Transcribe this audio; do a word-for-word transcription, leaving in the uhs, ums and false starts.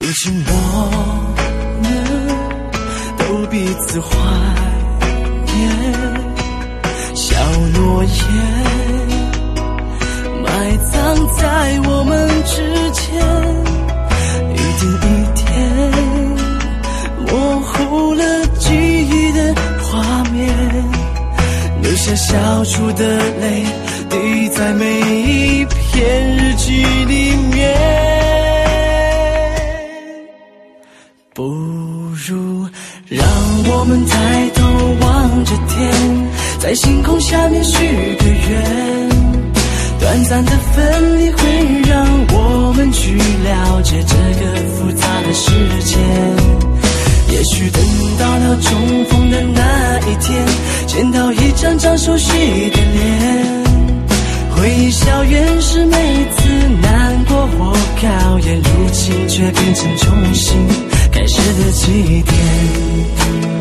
如今我们都彼此怀念，小诺言埋藏在我们之间，一点一点模糊了记忆的画面，留下小处的泪滴在每一篇日记里面。不如让我们抬头望着天，在星空下面许个愿，短暂的分离会让我们去了解这个复杂的世界。也许等到了重逢的那一天，见到一张张熟悉的脸，回忆校园是每次难过或考验，如今却变成重新开始的起点。